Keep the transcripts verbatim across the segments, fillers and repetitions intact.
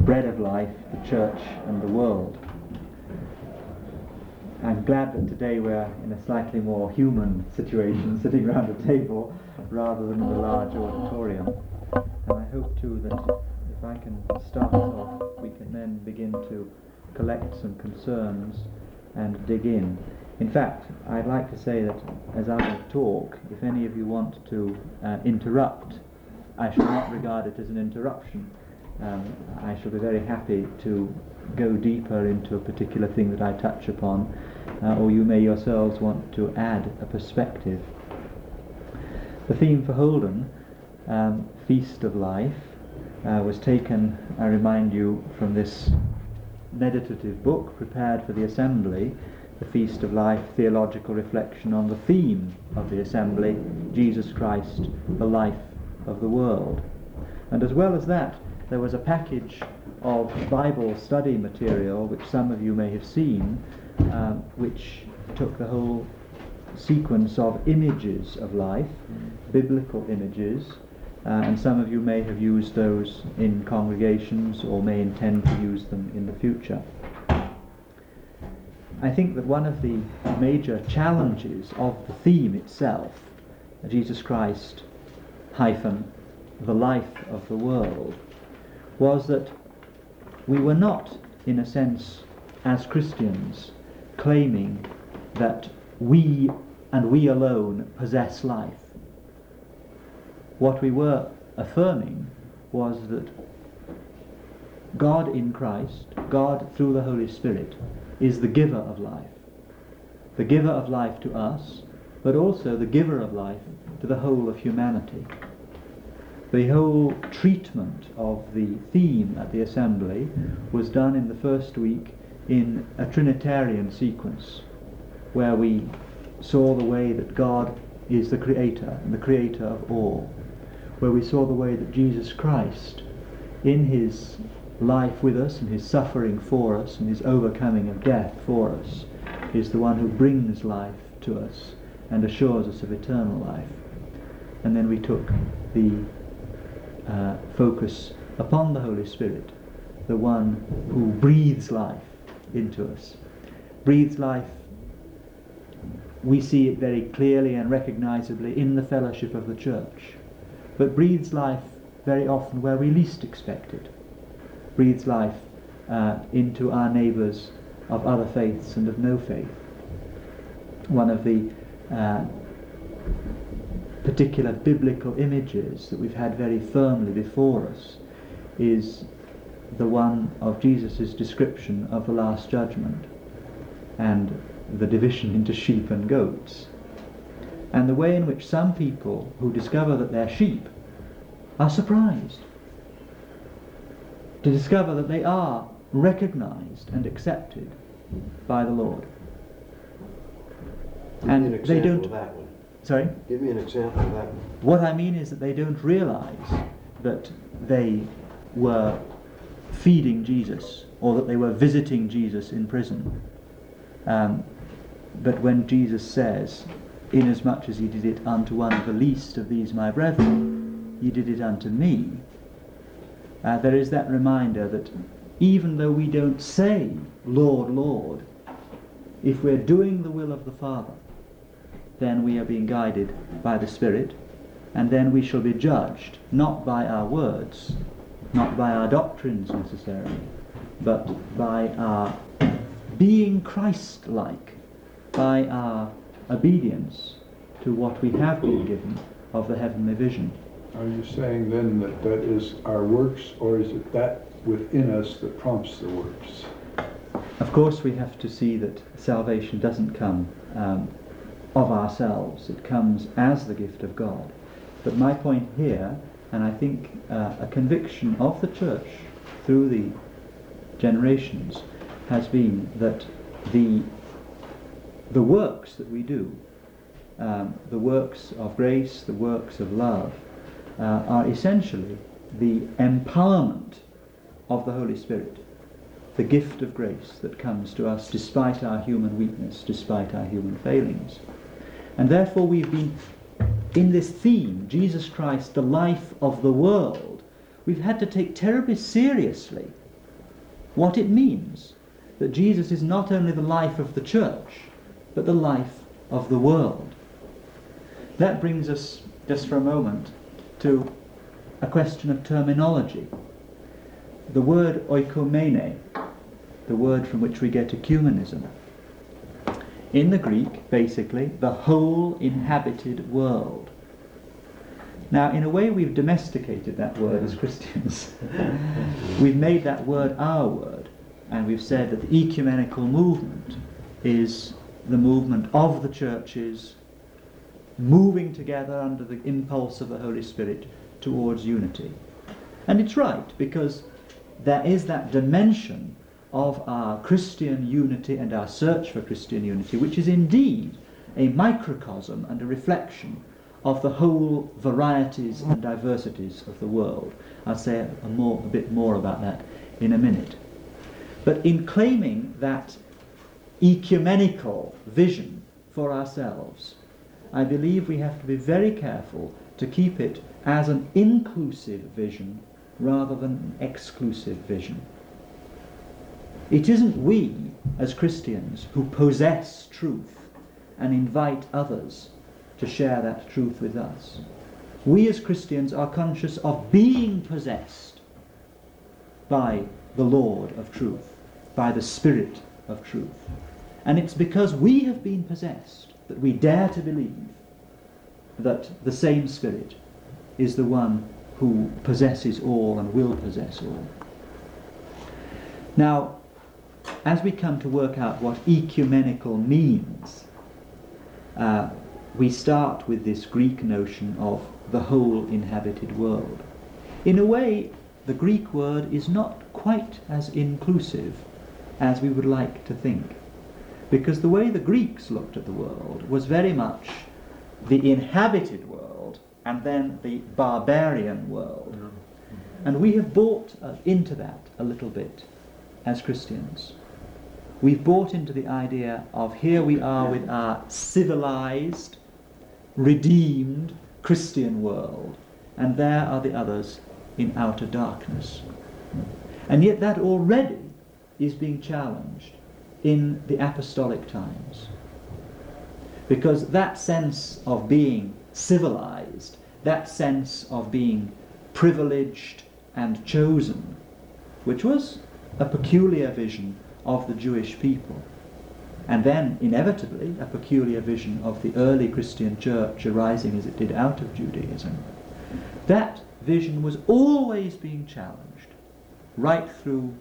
bread of life, the church and the world. I'm glad that today we're in a slightly more human situation, sitting around a table rather than in a large auditorium. And I hope too that if I can start off, we can then begin to collect some concerns and dig in. In fact, I'd like to say that as I talk, if any of you want to uh, interrupt, I shall not regard it as an interruption. Um, I shall be very happy to go deeper into a particular thing that I touch upon, uh, or you may yourselves want to add a perspective. The theme for Holden, um, Feast of Life, uh, was taken, I remind you, from this meditative book prepared for the Assembly, The Feast of Life, Theological Reflection on the theme of the Assembly, Jesus Christ, the life of the world. And as well as that, there was a package of Bible study material, which some of you may have seen, uh, which took the whole sequence of images of life, biblical images, uh, and some of you may have used those in congregations or may intend to use them in the future. I think that one of the major challenges of the theme itself, Jesus Christ hyphen the life of the world, was that we were not, in a sense, as Christians, claiming that we and we alone possess life. What we were affirming was that God in Christ, God through the Holy Spirit, is the giver of life. The giver of life to us, but also the giver of life to the whole of humanity. The whole treatment of the theme at the Assembly was done in the first week in a Trinitarian sequence, where we saw the way that God is the Creator and the Creator of all, where we saw the way that Jesus Christ, in his life with us and his suffering for us and his overcoming of death for us, is the one who brings life to us and assures us of eternal life. And then we took the uh, focus upon the Holy Spirit, the one who breathes life into us. Breathes life, we see it very clearly and recognizably in the fellowship of the church, but breathes life very often where we least expect it. Breathes life uh, into our neighbours of other faiths and of no faith. One of the uh, particular biblical images that we've had very firmly before us is the one of Jesus' description of the Last Judgment and the division into sheep and goats, and the way in which some people who discover that they're sheep are surprised to discover that they are recognized and accepted by the Lord. Give and me an they don't of that one. Sorry? Give me an example of that one. What I mean is that they don't realize that they were feeding Jesus or that they were visiting Jesus in prison. Um, but when Jesus says, inasmuch as he did it unto one of the least of these my brethren, he did it unto me, uh, there is that reminder that even though we don't say, Lord, Lord, if we're doing the will of the Father, then we are being guided by the Spirit, and then we shall be judged not by our words, not by our doctrines necessarily, but by our being Christ-like, by our obedience to what we have been given of the heavenly vision. Are you saying then that that is our works, or is it that within us that prompts the works? Of course we have to see that salvation doesn't come um, of ourselves, it comes as the gift of God. But my point here, and I think uh, a conviction of the church through the generations, has been that the the works that we do, um, the works of grace, the works of love, uh, are essentially the empowerment of the Holy Spirit, the gift of grace that comes to us despite our human weakness, despite our human failings. And therefore we've been, in this theme, Jesus Christ, the life of the world, we've had to take terribly seriously what it means that Jesus is not only the life of the church, but the life of the world. That brings us, just for a moment, to a question of terminology. The word oikomene, the word from which we get ecumenism, in the Greek, basically, the whole inhabited world. Now, in a way, we've domesticated that word as Christians. We've made that word our word, and we've said that the ecumenical movement is the movement of the churches moving together under the impulse of the Holy Spirit towards unity. And it's right, because there is that dimension of our Christian unity and our search for Christian unity, which is indeed a microcosm and a reflection of the whole varieties and diversities of the world. I'll say a, a, more, a bit more about that in a minute. But in claiming that ecumenical vision for ourselves, I believe we have to be very careful to keep it as an inclusive vision rather than an exclusive vision. It isn't we, as Christians, who possess truth and invite others to share that truth with us. We as Christians are conscious of being possessed by the Lord of truth, by the Spirit of truth. And it's because we have been possessed that we dare to believe that the same Spirit is the one who possesses all and will possess all. Now, as we come to work out what ecumenical means, uh, we start with this Greek notion of the whole inhabited world. In a way, the Greek word is not quite as inclusive as we would like to think, because the way the Greeks looked at the world was very much the inhabited world and then the barbarian world. And we have bought uh, into that a little bit as Christians. We've bought into the idea of here we are with our civilized, redeemed Christian world, and there are the others in outer darkness. And yet that already is being challenged in the apostolic times. Because that sense of being civilized, that sense of being privileged and chosen, which was a peculiar vision of the Jewish people, and then inevitably a peculiar vision of the early Christian church arising as it did out of Judaism, that vision was always being challenged right through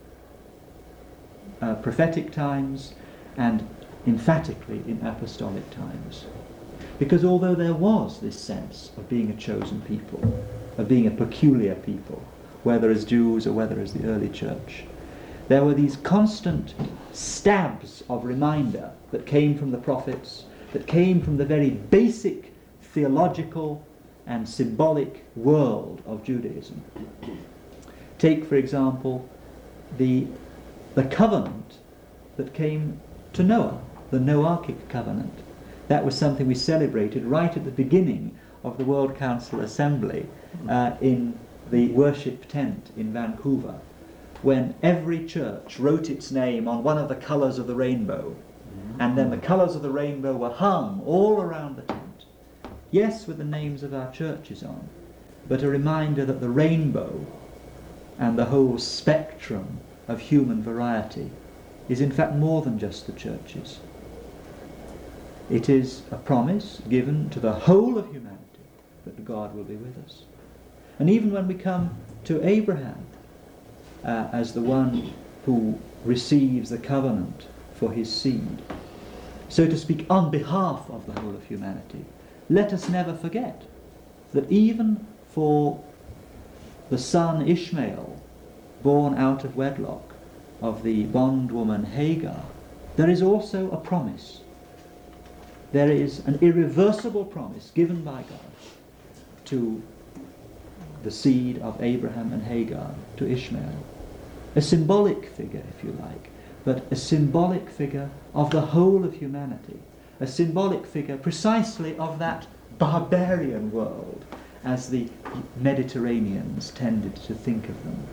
uh, prophetic times and emphatically in apostolic times. Because although there was this sense of being a chosen people, of being a peculiar people, whether as Jews or whether as the early church, there were these constant stabs of reminder that came from the prophets, that came from the very basic theological and symbolic world of Judaism. Take, for example, the, the covenant that came to Noah, the Noachic covenant. That was something we celebrated right at the beginning of the World Council Assembly uh, in the worship tent in Vancouver, when every church wrote its name on one of the colours of the rainbow, and then the colours of the rainbow were hung all around the tent. Yes, with the names of our churches on, but a reminder that the rainbow and the whole spectrum of human variety is in fact more than just the churches. It is a promise given to the whole of humanity that God will be with us. And even when we come to Abraham uh, as the one who receives the covenant for his seed, so to speak, on behalf of the whole of humanity, let us never forget that even for the son Ishmael, born out of wedlock of the bondwoman Hagar, there is also a promise. There is an irreversible promise given by God to the seed of Abraham and Hagar, to Ishmael. A symbolic figure, if you like, but a symbolic figure of the whole of humanity. A symbolic figure precisely of that barbarian world, as the Mediterraneans tended to think of them.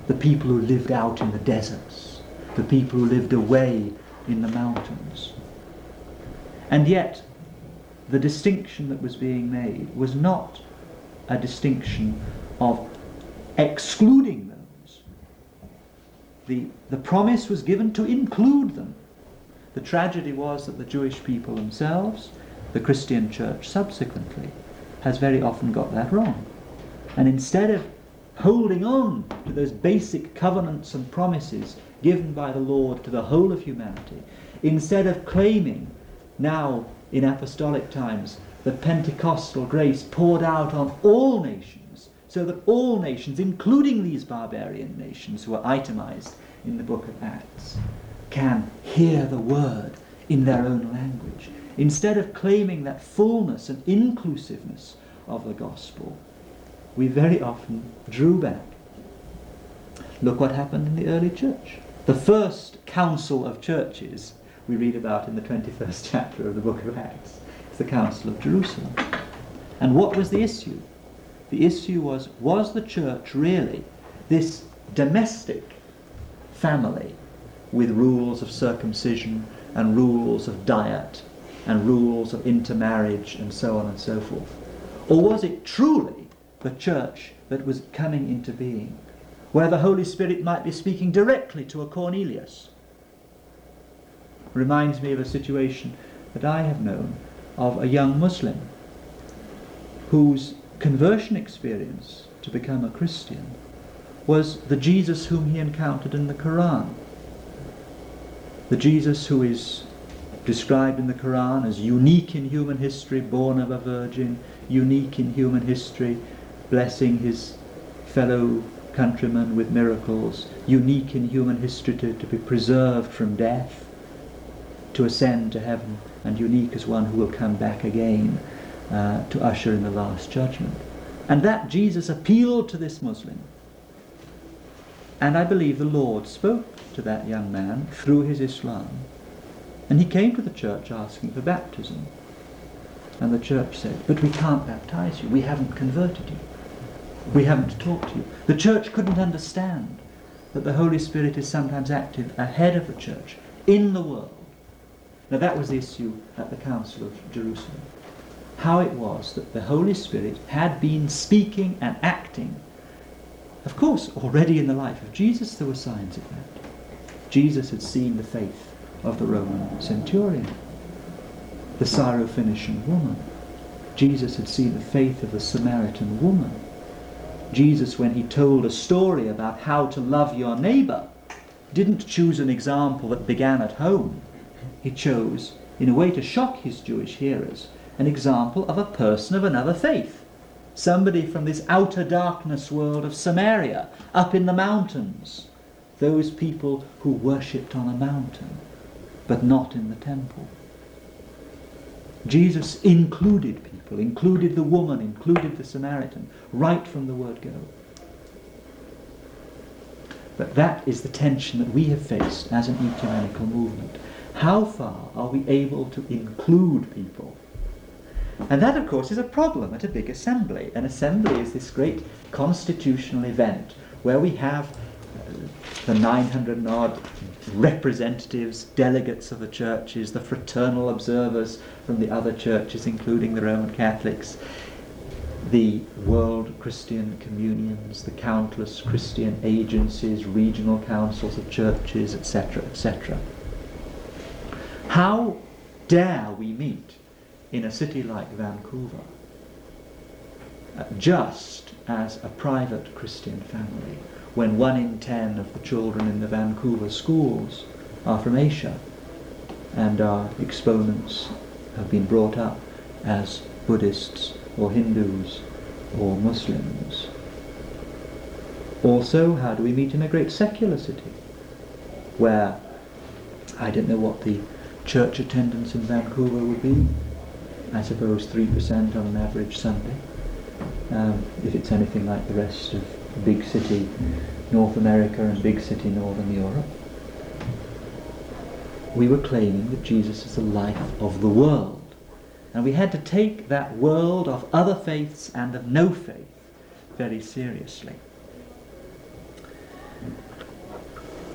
the people who lived out in the deserts, the people who lived away in the mountains. And yet, the distinction that was being made was not a distinction of excluding those. The, the promise was given to include them. The tragedy was that the Jewish people themselves, the Christian church subsequently, has very often got that wrong. And instead of holding on to those basic covenants and promises given by the Lord to the whole of humanity, instead of claiming now in apostolic times the Pentecostal grace poured out on all nations, so that all nations, including these barbarian nations who are itemized in the book of Acts, can hear the word in their own language. Instead of claiming that fullness and inclusiveness of the gospel, we very often drew back. Look what happened in the early church. The first council of churches we read about in the twenty-first chapter of the book of Acts. It's the Council of Jerusalem. And what was the issue? The issue was, was the church really this domestic family with rules of circumcision and rules of diet and rules of intermarriage and so on and so forth? Or was it truly the church that was coming into being, where the Holy Spirit might be speaking directly to a Cornelius? Reminds me of a situation that I have known of a young Muslim whose conversion experience to become a Christian was the Jesus whom he encountered in the Quran. The Jesus who is described in the Quran as unique in human history, born of a virgin, unique in human history, blessing his fellow countrymen with miracles, unique in human history to, to be preserved from death, to ascend to heaven, and unique as one who will come back again uh, to usher in the last judgment. And that Jesus appealed to this Muslim. And I believe the Lord spoke to that young man through his Islam. And he came to the church asking for baptism. And the church said, but we can't baptize you. We haven't converted you. We haven't taught you. The church couldn't understand that the Holy Spirit is sometimes active ahead of the church in the world. Now that was the issue at the Council of Jerusalem. How it was that the Holy Spirit had been speaking and acting. Of course, already in the life of Jesus there were signs of that. Jesus had seen the faith of the Roman centurion, the Syrophoenician woman. Jesus had seen the faith of the Samaritan woman. Jesus, when he told a story about how to love your neighbour, didn't choose an example that began at home. He chose, in a way to shock his Jewish hearers, an example of a person of another faith. Somebody from this outer darkness world of Samaria, up in the mountains. Those people who worshipped on a mountain, but not in the temple. Jesus included people, included the woman, included the Samaritan, right from the word go. But that is the tension that we have faced as an ecumenical movement. How far are we able to include people? And that, of course, is a problem at a big assembly. An assembly is this great constitutional event where we have uh, the nine hundred odd representatives, delegates of the churches, the fraternal observers from the other churches, including the Roman Catholics, the world Christian communions, the countless Christian agencies, regional councils of churches, et cetera, et cetera. How dare we meet in a city like Vancouver uh, just as a private Christian family when one in ten of the children in the Vancouver schools are from Asia and our exponents have been brought up as Buddhists or Hindus or Muslims? Also, how do we meet in a great secular city where I don't know what the church attendance in Vancouver would be. I suppose three percent on an average Sunday, um, if it's anything like the rest of big city North America and big city Northern Europe. We were claiming that Jesus is the life of the world, and we had to take that world of other faiths and of no faith very seriously.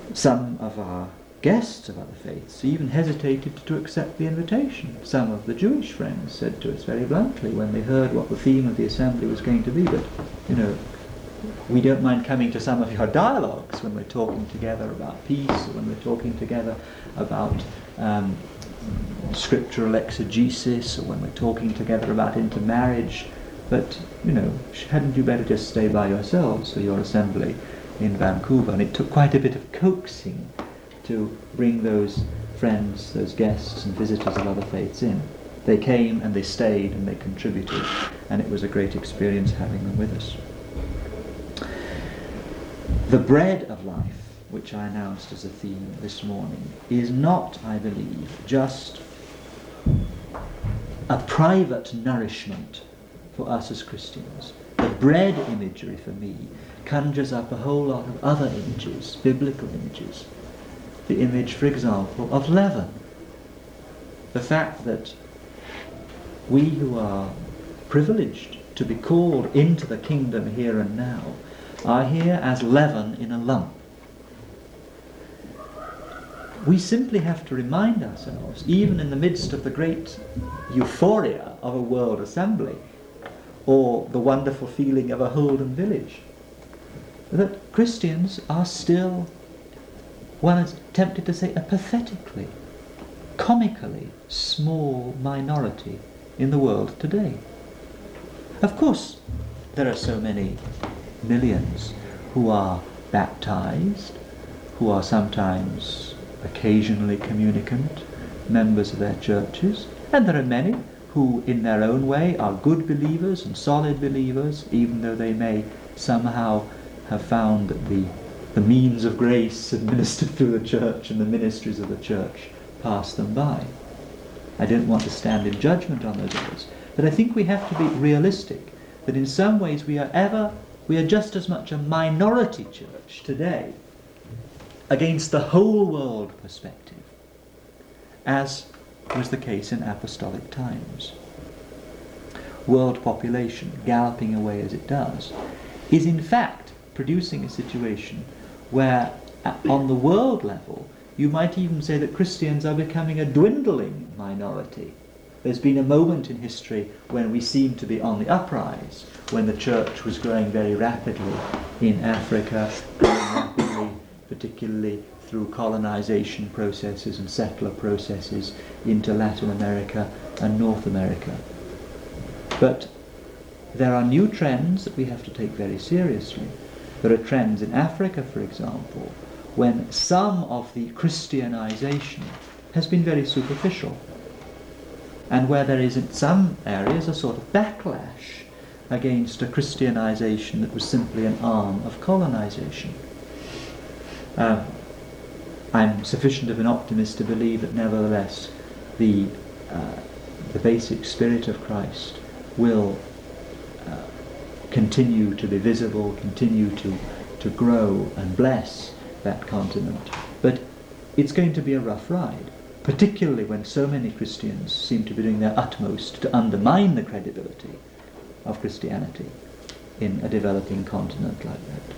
Some of our guests of other faiths even hesitated to accept the invitation. Some of the Jewish friends said to us very bluntly when they heard what the theme of the assembly was going to be, but, you know, we don't mind coming to some of your dialogues when we're talking together about peace, or when we're talking together about um, scriptural exegesis, or when we're talking together about intermarriage. But, you know, hadn't you better just stay by yourselves for your assembly in Vancouver? And it took quite a bit of coaxing to bring those friends, those guests and visitors of other faiths in. They came and they stayed and they contributed, and it was a great experience having them with us. The bread of life, which I announced as a theme this morning, is not, I believe, just a private nourishment for us as Christians. The bread imagery for me conjures up a whole lot of other images, biblical images. The image, for example, of leaven. The fact that we who are privileged to be called into the kingdom here and now are here as leaven in a lump. We simply have to remind ourselves, even in the midst of the great euphoria of a world assembly, or the wonderful feeling of a Holden village, that Christians are still, one is tempted to say, a pathetically, comically small minority in the world today. Of course, there are so many millions who are baptized, who are sometimes occasionally communicant members of their churches, and there are many who in their own way are good believers and solid believers, even though they may somehow have found that the, the means of grace administered through the church and the ministries of the church pass them by. I don't want to stand in judgment on those others, but I think we have to be realistic, that in some ways we are ever, we are just as much a minority church today against the whole world perspective as was the case in apostolic times. World population, galloping away as it does, is in fact producing a situation where, on the world level, you might even say that Christians are becoming a dwindling minority. There's been a moment in history when we seemed to be on the uprise, when the church was growing very rapidly in Africa, growing rapidly, particularly through colonization processes and settler processes into Latin America and North America. But there are new trends that we have to take very seriously. There are trends in Africa, for example, when some of the Christianization has been very superficial, and where there is in some areas a sort of backlash against a Christianization that was simply an arm of colonization. Uh, I'm sufficient of an optimist to believe that nevertheless the, uh, the basic spirit of Christ will uh, continue to be visible, continue to, to grow and bless that continent. But it's going to be a rough ride, particularly when so many Christians seem to be doing their utmost to undermine the credibility of Christianity in a developing continent like that.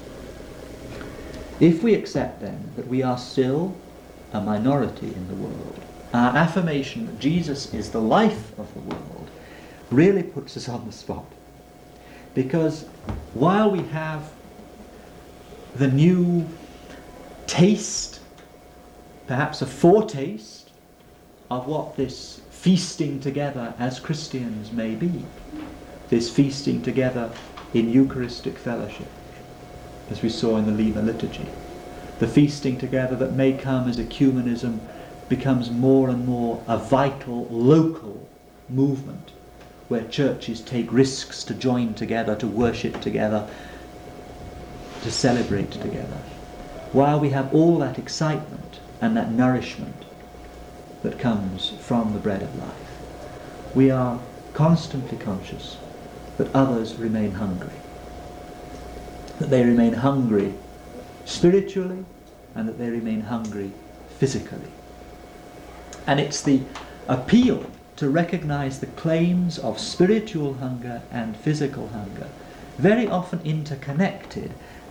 If we accept then that we are still a minority in the world, our affirmation that Jesus is the life of the world really puts us on the spot. Because while we have the new taste, perhaps a foretaste, of what this feasting together as Christians may be, this feasting together in Eucharistic fellowship, as we saw in the Lima liturgy, the feasting together that may come as ecumenism becomes more and more a vital local movement, where churches take risks to join together, to worship together, to celebrate together. While we have all that excitement and that nourishment that comes from the bread of life, we are constantly conscious that others remain hungry. That they remain hungry spiritually, and that they remain hungry physically. And it's the appeal to recognize the claims of spiritual hunger and physical hunger, very often interconnected,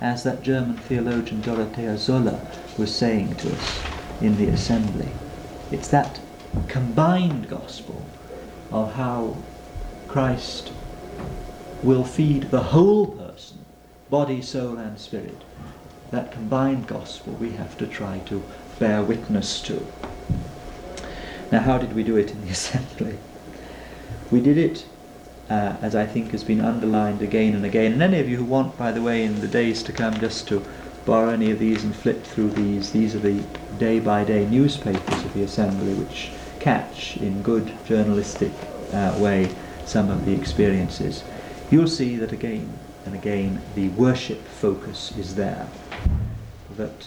as that German theologian Dorothea Zoller was saying to us in the assembly. It's that combined gospel of how Christ will feed the whole person, body, soul and spirit. That combined gospel we have to try to bear witness to. Now, how did we do it in the assembly? We did it, uh, as I think has been underlined again and again, and any of you who want, by the way, in the days to come, just to borrow any of these and flip through these, these are the day-by-day newspapers of the assembly, which catch in good journalistic uh, way some of the experiences. You'll see that again and again the worship focus is there. That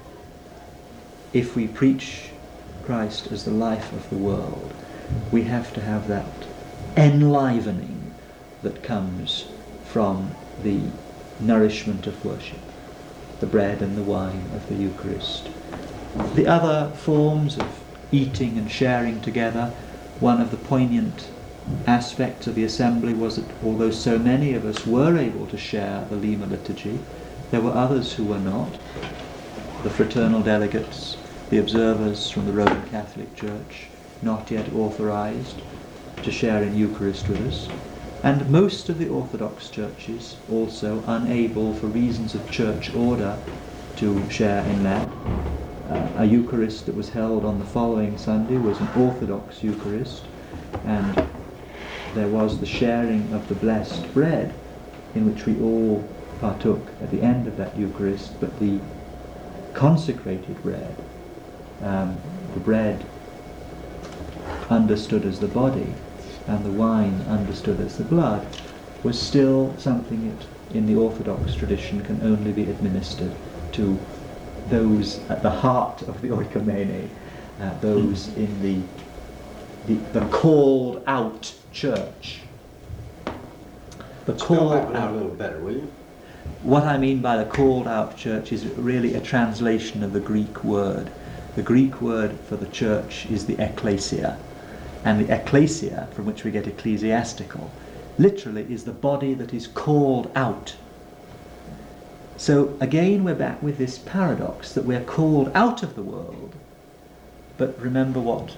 if we preach Christ as the life of the world, we have to have that enlivening that comes from the nourishment of worship, the bread and the wine of the Eucharist. The other forms of eating and sharing together, one of the poignant aspects of the assembly was that although so many of us were able to share the Lima liturgy, there were others who were not. The fraternal delegates, the observers from the Roman Catholic Church, not yet authorized to share in Eucharist with us, and most of the Orthodox churches also unable, for reasons of church order, to share in that. Uh, a Eucharist that was held on the following Sunday was an Orthodox Eucharist, and there was the sharing of the blessed bread, in which we all partook at the end of that Eucharist, but the consecrated bread, um, the bread understood as the body and the wine understood as the blood, was still something that in the Orthodox tradition can only be administered to those at the heart of the oikomene, uh, those in the, the the called out church. The Spell that called one out out. a little better, will you? What I mean by the called out church is really a translation of the Greek word. The Greek word for the church is the ekklesia, and the ekklesia, from which we get ecclesiastical, literally is the body that is called out. So again we're back with this paradox that we're called out of the world, but remember what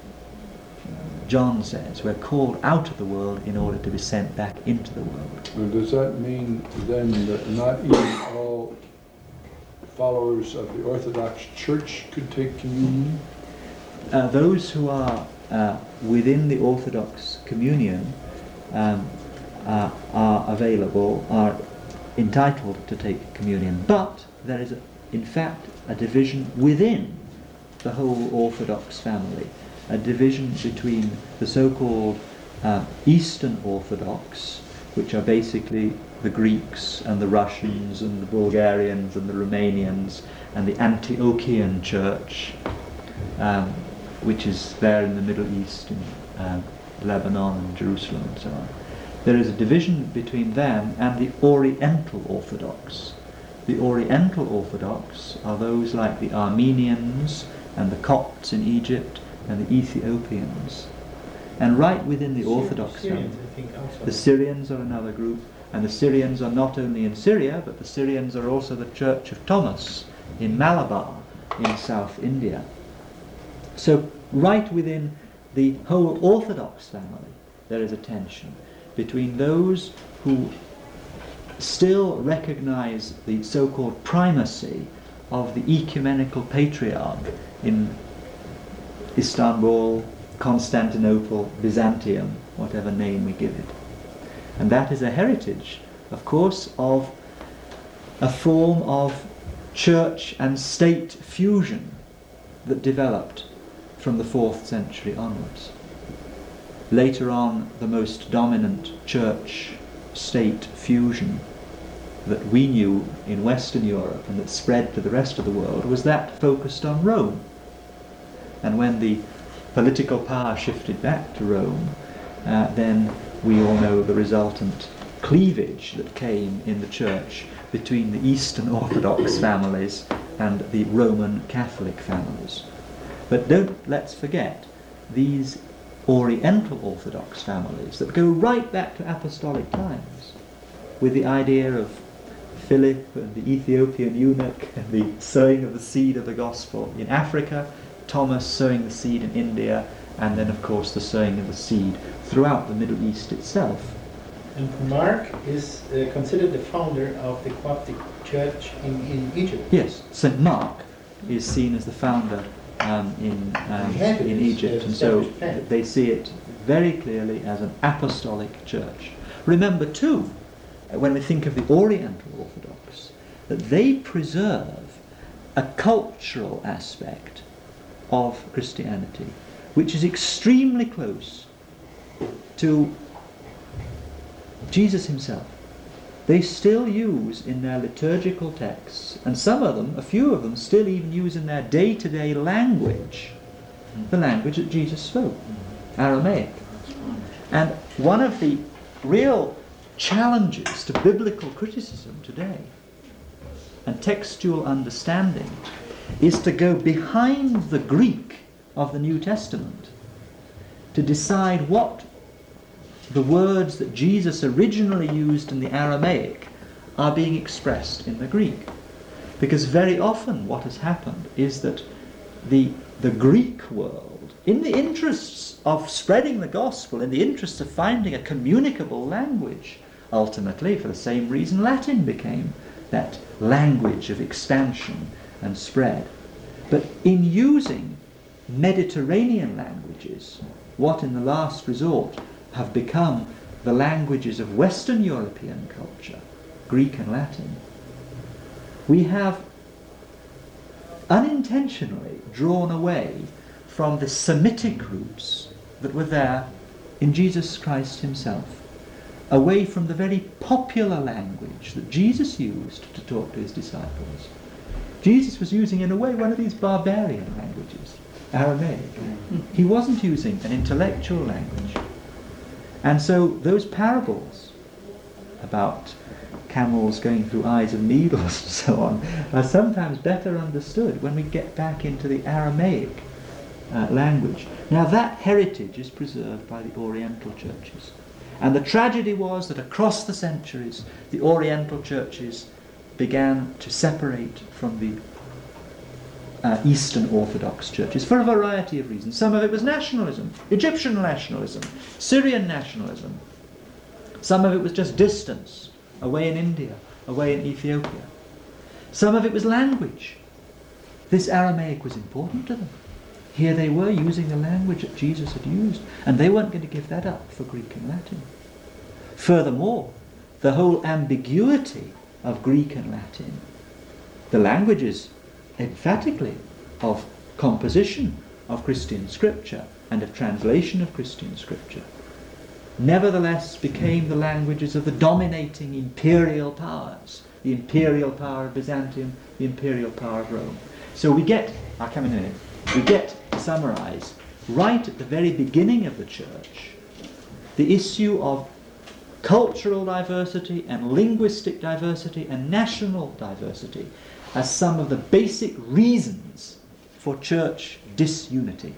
John says, we're called out of the world in order to be sent back into the world. And does that mean then that not even all followers of the Orthodox Church could take communion? Uh, those who are uh, within the Orthodox communion um, uh, are available, are entitled to take communion, but there is a, in fact a division within the whole Orthodox family, a division between the so-called uh, Eastern Orthodox, which are basically the Greeks and the Russians and the Bulgarians and the Romanians, and the Antiochian Church, um, which is there in the Middle East, in uh, Lebanon and Jerusalem and so on. There is a division between them and the Oriental Orthodox. The Oriental Orthodox are those like the Armenians and the Copts in Egypt and the Ethiopians. And right within the Orthodox Syrians, family, I think, also. the Syrians are another group, and the Syrians are not only in Syria, but the Syrians are also the Church of Thomas in Malabar in South India. So right within the whole Orthodox family there is a tension between those who still recognize the so-called primacy of the ecumenical patriarch in Istanbul, Constantinople, Byzantium, whatever name we give it. And that is a heritage, of course, of a form of church and state fusion that developed from the fourth century onwards. Later on, the most dominant church-state fusion that we knew in Western Europe and that spread to the rest of the world was that focused on Rome. And when the political power shifted back to Rome, uh, then we all know the resultant cleavage that came in the church between the Eastern Orthodox families and the Roman Catholic families. But don't let's forget these Oriental Orthodox families that go right back to apostolic times, with the idea of Philip and the Ethiopian eunuch and the sowing of the seed of the gospel in Africa, Thomas sowing the seed in India, and then of course the sowing of the seed throughout the Middle East itself. And Mark is uh, considered the founder of the Coptic church in, in Egypt. Yes, Saint Mark is seen as the founder um, in, um, in Egypt, and so they see it very clearly as an apostolic church. Remember too, when we think of the Oriental Orthodox, that they preserve a cultural aspect of Christianity which is extremely close to Jesus himself. They still use in their liturgical texts, and some of them, a few of them, still even use in their day-to-day language, the language that Jesus spoke, Aramaic. And one of the real challenges to biblical criticism today and textual understanding is to go behind the Greek of the New Testament to decide what the words that Jesus originally used in the Aramaic are being expressed in the Greek. Because very often what has happened is that the, the Greek world, in the interests of spreading the gospel, in the interests of finding a communicable language, ultimately, for the same reason, Latin became that language of expansion and spread. But in using Mediterranean languages, what in the last resort have become the languages of Western European culture, Greek and Latin, we have unintentionally drawn away from the Semitic roots that were there in Jesus Christ himself, away from the very popular language that Jesus used to talk to his disciples. Jesus was using, in a way, one of these barbarian languages, Aramaic. He wasn't using an intellectual language. And so those parables about camels going through eyes of needles and so on are sometimes better understood when we get back into the Aramaic uh, language. Now that heritage is preserved by the Oriental churches. And the tragedy was that across the centuries, the Oriental churches began to separate from the Uh, Eastern Orthodox churches for a variety of reasons. Some of it was nationalism, Egyptian nationalism, Syrian nationalism. Some of it was just distance, away in India, away in Ethiopia. Some of it was language. This Aramaic was important to them. Here they were using the language that Jesus had used, and they weren't going to give that up for Greek and Latin. Furthermore, the whole ambiguity of Greek and Latin, the languages emphatically of composition of Christian scripture and of translation of Christian scripture, nevertheless became the languages of the dominating imperial powers, the imperial power of Byzantium, the imperial power of Rome. So we get, I'll come in a minute, we get to summarize right at the very beginning of the church the issue of cultural diversity and linguistic diversity and national diversity as some of the basic reasons for church disunity.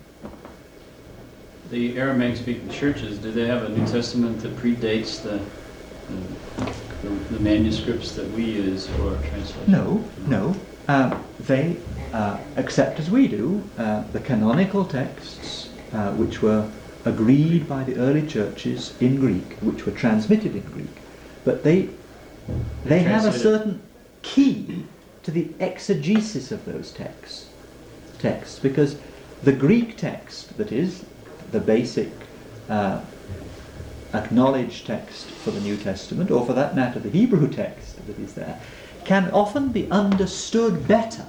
The Aramaic-speaking churches, do they have a New Testament that predates the, the, the manuscripts that we use for translation? No, no. Uh, they uh, accept, as we do, uh, the canonical texts uh, which were agreed by the early churches in Greek, which were transmitted in Greek. But they, they have a certain key to the exegesis of those texts, texts, because the Greek text, that is, the basic uh, acknowledged text for the New Testament, or for that matter the Hebrew text that is there, can often be understood better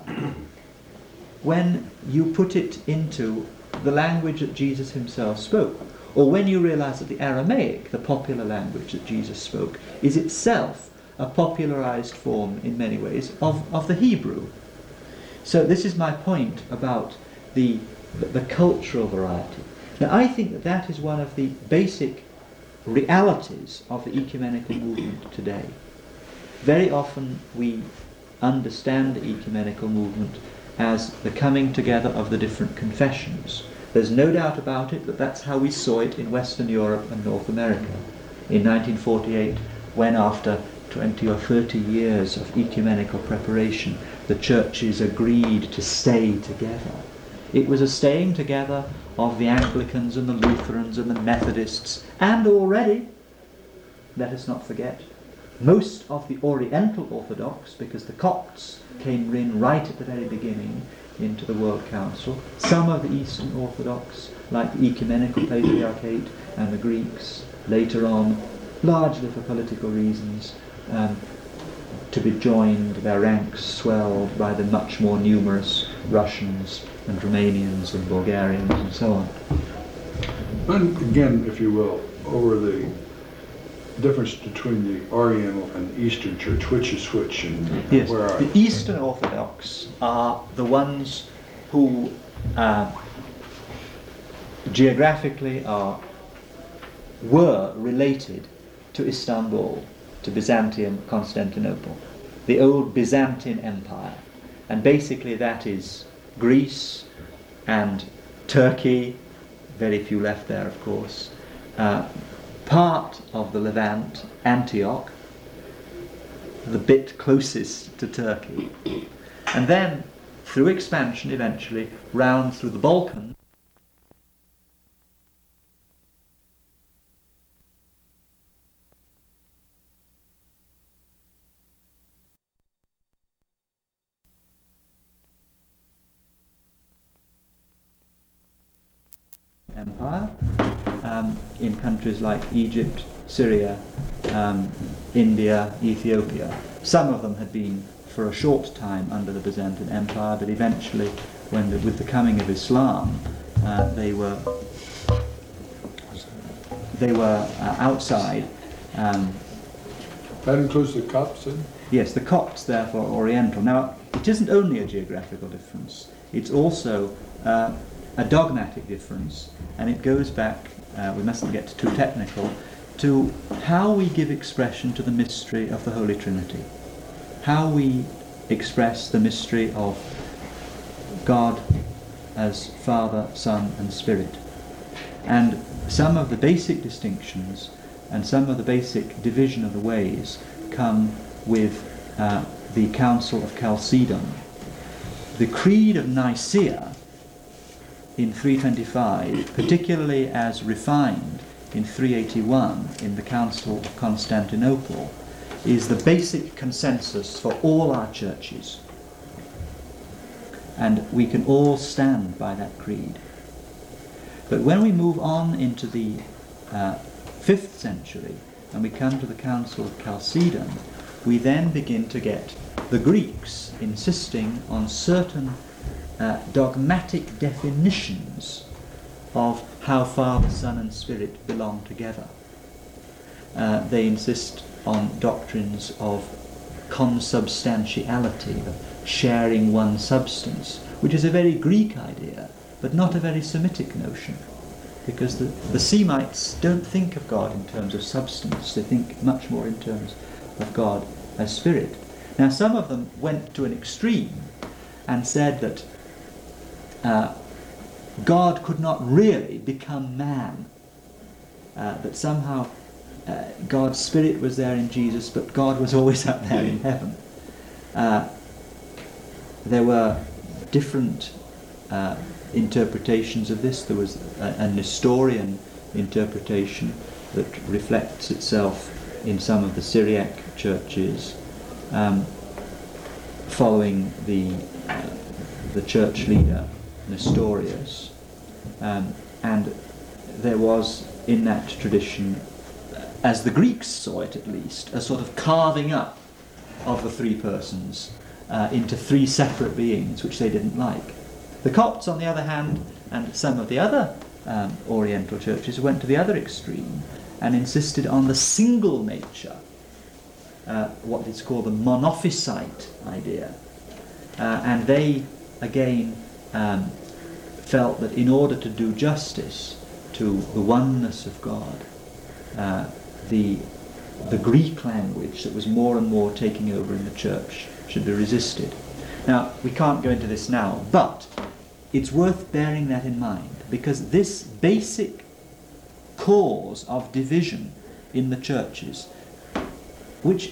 when you put it into the language that Jesus himself spoke, or when you realize that the Aramaic, the popular language that Jesus spoke, is itself a popularized form in many ways of, of the Hebrew. So this is my point about the, the, the cultural variety. Now I think that that is one of the basic realities of the ecumenical movement today. Very often we understand the ecumenical movement as the coming together of the different confessions. There's no doubt about it that that's how we saw it in Western Europe and North America. In nineteen forty-eight, when after twenty or thirty years of ecumenical preparation, the churches agreed to stay together. It was a staying together of the Anglicans and the Lutherans and the Methodists, and already, let us not forget, most of the Oriental Orthodox, because the Copts came in right at the very beginning into the World Council, some of the Eastern Orthodox, like the Ecumenical Patriarchate and the Greeks, later on, largely for political reasons, um, to be joined, their ranks swelled by the much more numerous Russians and Romanians and Bulgarians and so on. And again, if you will, over the difference between the Oriental and Eastern Church, which is which, and Yes, where are the Eastern Orthodox are the ones who uh, geographically are were related to Istanbul, to Byzantium, Constantinople, the old Byzantine Empire, and basically that is Greece and Turkey, very few left there of course, uh, part of the Levant, Antioch, the bit closest to Turkey, and then through expansion eventually round through the Balkans. Empire, um, in countries like Egypt, Syria, um, India, Ethiopia. Some of them had been for a short time under the Byzantine Empire, but eventually, when the, with the coming of Islam, uh, they were they were uh, outside. Um, that includes the Copts then? yes, the Copts therefore are Oriental. Now, it isn't only a geographical difference; it's also uh, a dogmatic difference, and it goes back, uh, we mustn't get too technical, to how we give expression to the mystery of the Holy Trinity, how we express the mystery of God as Father, Son and Spirit. And some of the basic distinctions and some of the basic division of the ways come with uh, the Council of Chalcedon. The Creed of Nicaea in three twenty-five, particularly as refined in three eighty-one in the Council of Constantinople, is the basic consensus for all our churches. And we can all stand by that creed. But when we move on into the uh, fifth century and we come to the Council of Chalcedon, we then begin to get the Greeks insisting on certain Uh, dogmatic definitions of how Father, Son and Spirit belong together. Uh, they insist on doctrines of consubstantiality, of sharing one substance, which is a very Greek idea, but not a very Semitic notion, because the, the Semites don't think of God in terms of substance, they think much more in terms of God as Spirit. Now, some of them went to an extreme and said that Uh, God could not really become man, uh, that somehow uh, God's Spirit was there in Jesus, but God was always up there in heaven. Uh, there were different uh, interpretations of this. There was a, a Nestorian interpretation that reflects itself in some of the Syriac churches, um, following the uh, the church leader Nestorius, um, and there was in that tradition, as the Greeks saw it at least, a sort of carving up of the three persons uh, into three separate beings, which they didn't like. The Copts, on the other hand, and some of the other um, Oriental churches went to the other extreme and insisted on the single nature, uh, what is called the monophysite idea, uh, and they again Um, felt that in order to do justice to the oneness of God, uh, the the Greek language that was more and more taking over in the church should be resisted. Now, we can't go into this now, but it's worth bearing that in mind, because this basic cause of division in the churches, which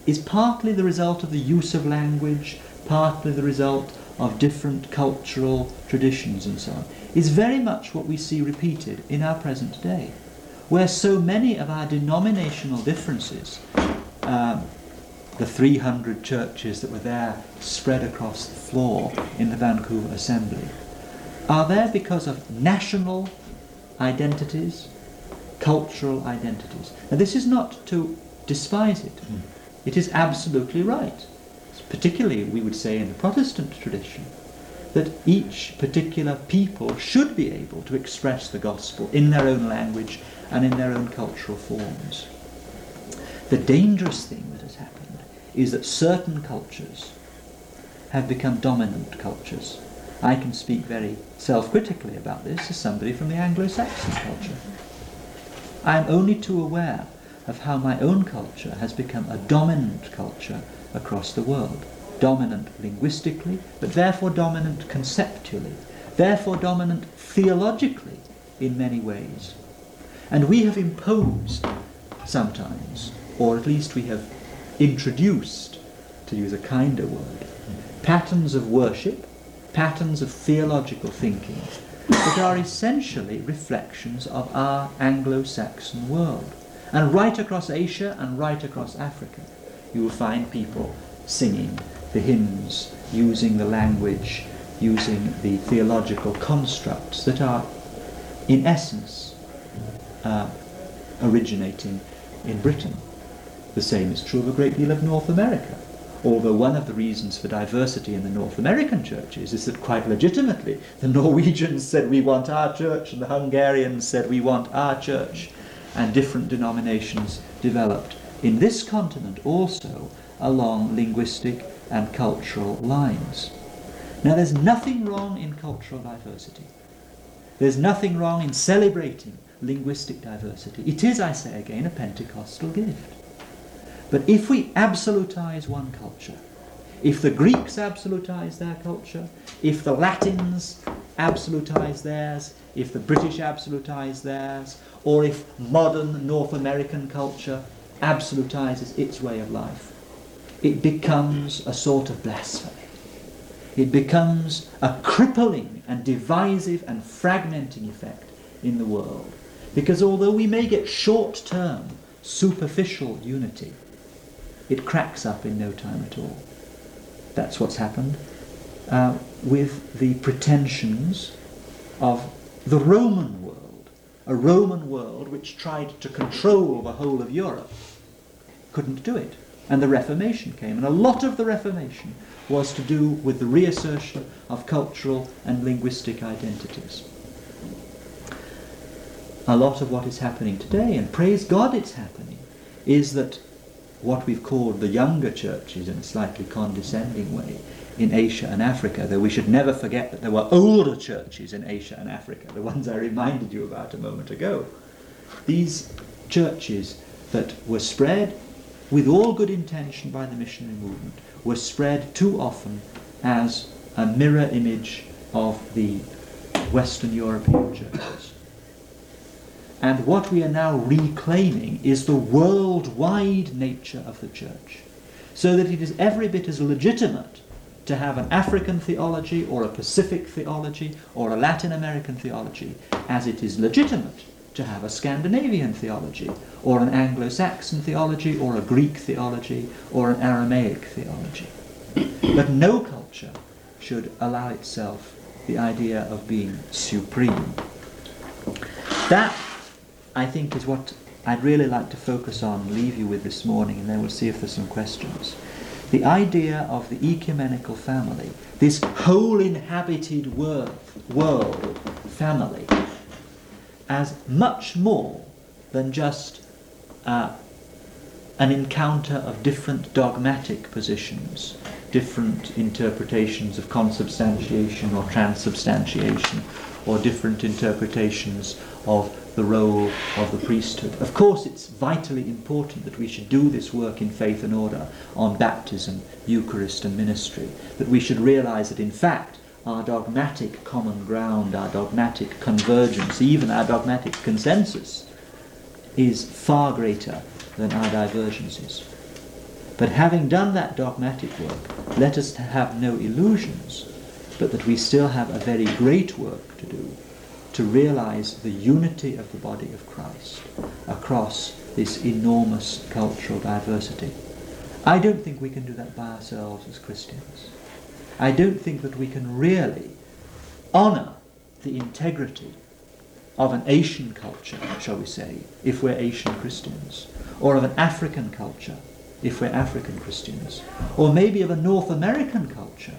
is partly the result of the use of language, partly the result of different cultural traditions and so on, is very much what we see repeated in our present day, where so many of our denominational differences, um, the three hundred churches that were there spread across the floor in the Vancouver Assembly, are there because of national identities, cultural identities. Now this is not to despise it. Mm. It is absolutely right, particularly we would say in the Protestant tradition, that each particular people should be able to express the gospel in their own language and in their own cultural forms. The dangerous thing that has happened is that certain cultures have become dominant cultures. I can speak very self-critically about this as somebody from the Anglo-Saxon culture. I am only too aware of how my own culture has become a dominant culture across the world. Dominant linguistically, but therefore dominant conceptually, therefore dominant theologically in many ways. And we have imposed sometimes, or at least we have introduced, to use a kinder word, patterns of worship, patterns of theological thinking that are essentially reflections of our Anglo-Saxon world. And right across Asia and right across Africa, you will find people singing the hymns, using the language, using the theological constructs that are, in essence, uh, originating in Britain. The same is true of a great deal of North America. Although one of the reasons for diversity in the North American churches is that quite legitimately the Norwegians said we want our church and the Hungarians said we want our church, and different denominations developed in this continent also along linguistic and cultural lines. Now there's nothing wrong in cultural diversity. There's nothing wrong in celebrating linguistic diversity. It is, I say again, a Pentecostal gift. But if we absolutize one culture, if the Greeks absolutize their culture, if the Latins absolutize theirs, if the British absolutize theirs, or if modern North American culture absolutizes its way of life, it becomes a sort of blasphemy. It becomes a crippling and divisive and fragmenting effect in the world. Because although we may get short-term, superficial unity, it cracks up in no time at all. That's what's happened uh, with the pretensions of the Roman world. A Roman world which tried to control the whole of Europe couldn't do it. And the Reformation came. And a lot of the Reformation was to do with the reassertion of cultural and linguistic identities. A lot of what is happening today, and praise God it's happening, is that what we've called the younger churches in a slightly condescending way in Asia and Africa, though we should never forget that there were older churches in Asia and Africa, the ones I reminded you about a moment ago. These churches that were spread with all good intention by the missionary movement were spread too often as a mirror image of the Western European churches. And what we are now reclaiming is the worldwide nature of the church, so that it is every bit as legitimate to have an African theology or a Pacific theology or a Latin American theology as it is legitimate to have a Scandinavian theology or an Anglo-Saxon theology or a Greek theology or an Aramaic theology. But no culture should allow itself the idea of being supreme. That, I think, is what I'd really like to focus on and leave you with this morning, and then we'll see if there's some questions. The idea of the ecumenical family, this whole inhabited world, world family, as much more than just uh, an encounter of different dogmatic positions, different interpretations of consubstantiation or transubstantiation, or different interpretations of the role of the priesthood. Of course, it's vitally important that we should do this work in faith and order on baptism, Eucharist and ministry, that we should realize that in fact our dogmatic common ground, our dogmatic convergence, even our dogmatic consensus is far greater than our divergences. But having done that dogmatic work, let us have no illusions, but that we still have a very great work to do to realize the unity of the body of Christ across this enormous cultural diversity. I don't think we can do that by ourselves as Christians. I don't think that we can really honor the integrity of an Asian culture, shall we say, if we're Asian Christians, or of an African culture, if we're African Christians, or maybe of a North American culture,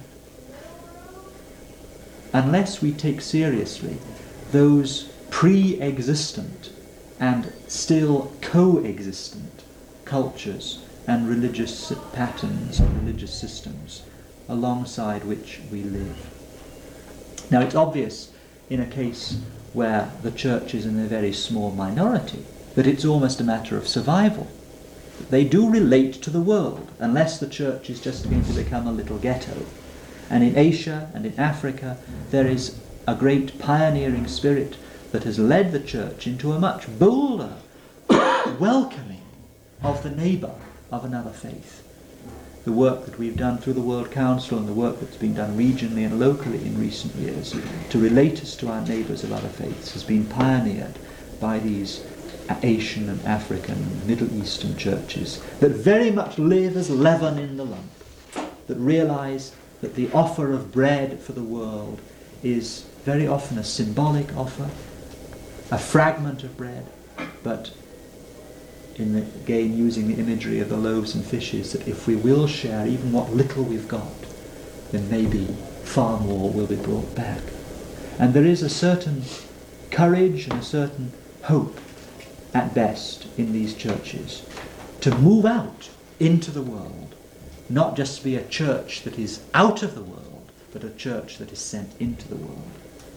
unless we take seriously those pre-existent and still coexistent cultures and religious patterns and religious systems alongside which we live. Now, it's obvious in a case where the church is in a very small minority that it's almost a matter of survival. They do relate to the world, unless the church is just going to become a little ghetto. And in Asia and in Africa, there is a great pioneering spirit that has led the church into a much bolder welcoming of the neighbour of another faith. The work that we've done through the World Council and the work that's been done regionally and locally in recent years to relate us to our neighbours of other faiths has been pioneered by these Asian and African and Middle Eastern churches that very much live as leaven in the lump, that realise that the offer of bread for the world is very often a symbolic offer, a fragment of bread, but in the, again using the imagery of the loaves and fishes, that if we will share even what little we've got, then maybe far more will be brought back. And there is a certain courage and a certain hope, at best, in these churches, to move out into the world, not just be a church that is out of the world, but a church that is sent into the world.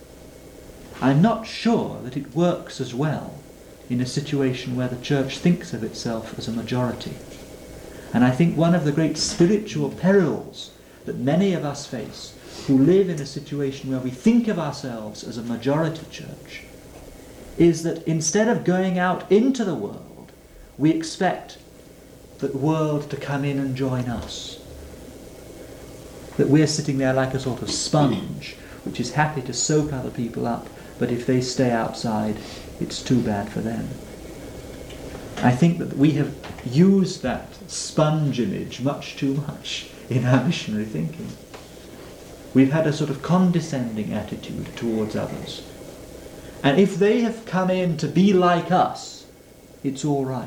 I'm not sure that it works as well in a situation where the church thinks of itself as a majority. And I think one of the great spiritual perils that many of us face who live in a situation where we think of ourselves as a majority church is that instead of going out into the world, we expect the world to come in and join us. That we're sitting there like a sort of sponge which is happy to soak other people up, but if they stay outside, it's too bad for them. I think that we have used that sponge image much too much in our missionary thinking. We've had a sort of condescending attitude towards others. And if they have come in to be like us, it's all right.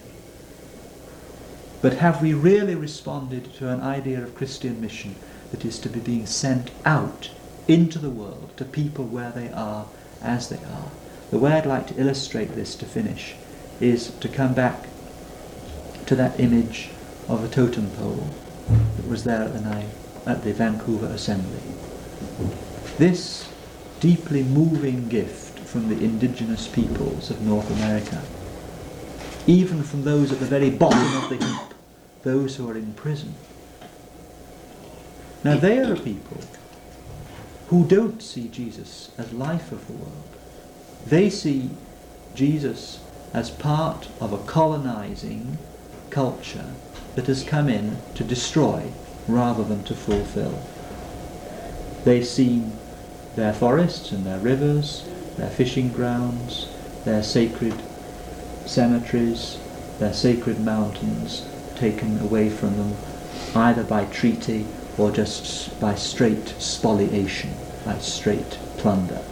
But have we really responded to an idea of Christian mission that is to be being sent out into the world to people where they are as they are? The way I'd like to illustrate this to finish is to come back to that image of a totem pole that was there at the, night, at the Vancouver Assembly. This deeply moving gift from the indigenous peoples of North America, even from those at the very bottom of the heap, those who are in prison. Now they are a people who don't see Jesus as life of the world. They see Jesus as part of a colonizing culture that has come in to destroy rather than to fulfill. They see their forests and their rivers, their fishing grounds, their sacred cemeteries, their sacred mountains taken away from them either by treaty or just by straight spoliation, by straight plunder.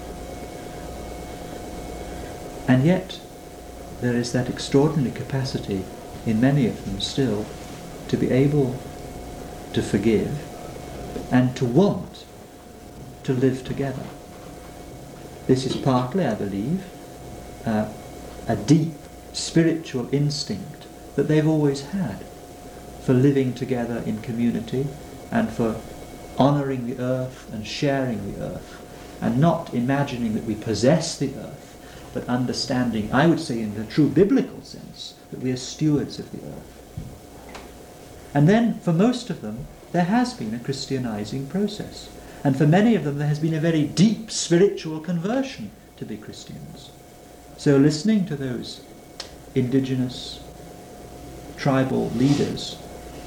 And yet there is that extraordinary capacity in many of them still to be able to forgive and to want to live together. This is partly, I believe, uh, a deep spiritual instinct that they've always had for living together in community and for honouring the earth and sharing the earth and not imagining that we possess the earth, but understanding, I would say in the true biblical sense, that we are stewards of the earth. And then, for most of them, there has been a Christianizing process. And for many of them, there has been a very deep spiritual conversion to be Christians. So listening to those indigenous tribal leaders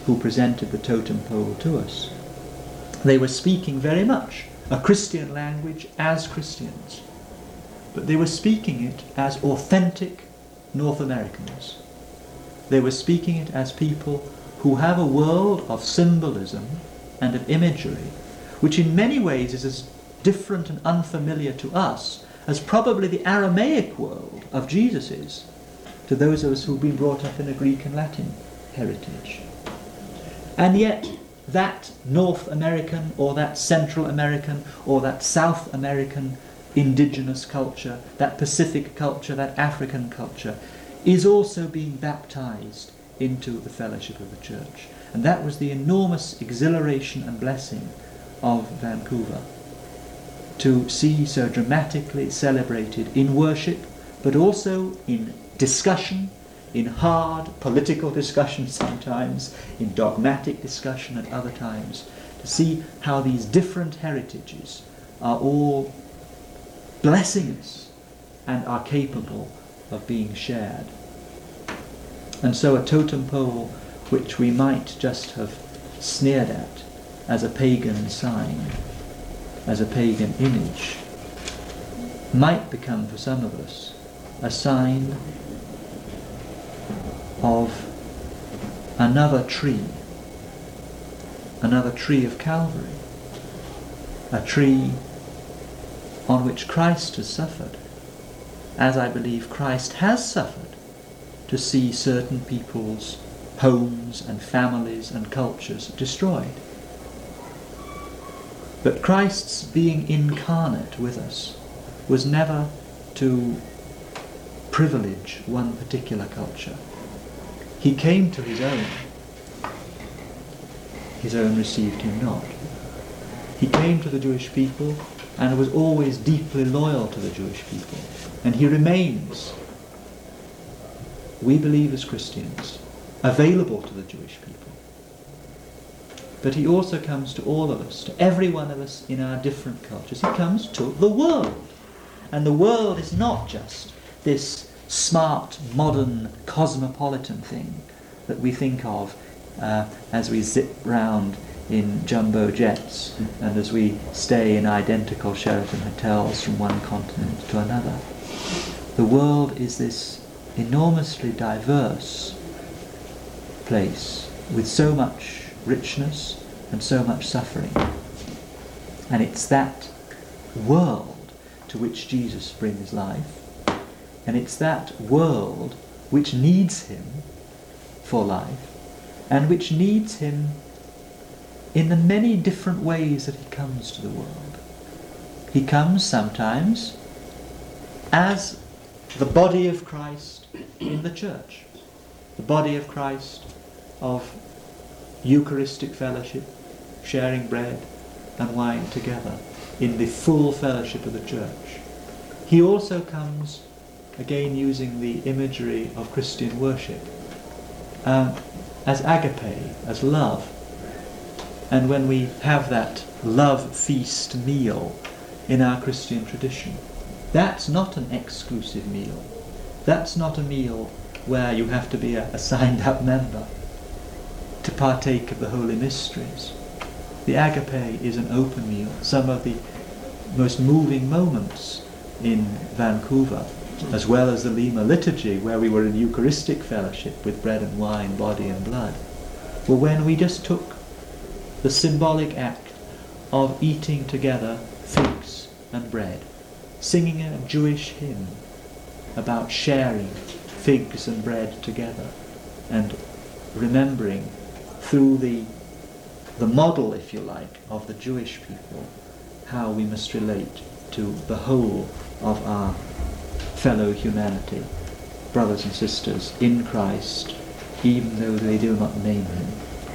who presented the totem pole to us. They were speaking very much a Christian language as Christians, but they were speaking it as authentic North Americans. They were speaking it as people who have a world of symbolism and of imagery, which in many ways is as different and unfamiliar to us as probably the Aramaic world of Jesus is to those of us who've been brought up in a Greek and Latin heritage. And yet that North American or that Central American or that South American indigenous culture, that Pacific culture, that African culture, is also being baptized into the fellowship of the church. And that was the enormous exhilaration and blessing of Vancouver, to see so dramatically celebrated in worship, but also in discussion, in hard political discussion sometimes, in dogmatic discussion at other times, to see how these different heritages are all blessing us and are capable of being shared. And so a totem pole which we might just have sneered at as a pagan sign, as a pagan image, might become for some of us a sign of another tree, another tree of Calvary, a tree on which Christ has suffered, as I believe Christ has suffered, to see certain people's homes and families and cultures destroyed. But Christ's being incarnate with us was never to privilege one particular culture. He came to his own. His own received him not. He came to the Jewish people and was always deeply loyal to the Jewish people. And he remains, we believe as Christians, available to the Jewish people. But he also comes to all of us, to every one of us in our different cultures. He comes to the world. And the world is not just this smart, modern, cosmopolitan thing that we think of uh, as we zip round in jumbo jets and as we stay in identical Sheraton hotels from one continent to another. The world is this enormously diverse place with so much richness and so much suffering. And it's that world to which Jesus brings life, and it's that world which needs him for life, and which needs him in the many different ways that he comes to the world. He comes sometimes as the body of Christ in the church, the body of Christ of Eucharistic fellowship, sharing bread and wine together in the full fellowship of the church. He also comes, again using the imagery of Christian worship, um, as agape, as love. And when we have that love feast meal in our Christian tradition, that's not an exclusive meal. That's not a meal where you have to be a, a signed-up member to partake of the holy mysteries. The agape is an open meal. Some of the most moving moments in Vancouver, as well as the Lima liturgy, where we were in Eucharistic fellowship with bread and wine, body and blood, were when we just took the symbolic act of eating together figs and bread, singing a Jewish hymn about sharing figs and bread together, and remembering through the the model, if you like, of the Jewish people, how we must relate to the whole of our fellow humanity, brothers and sisters in Christ, even though they do not name him.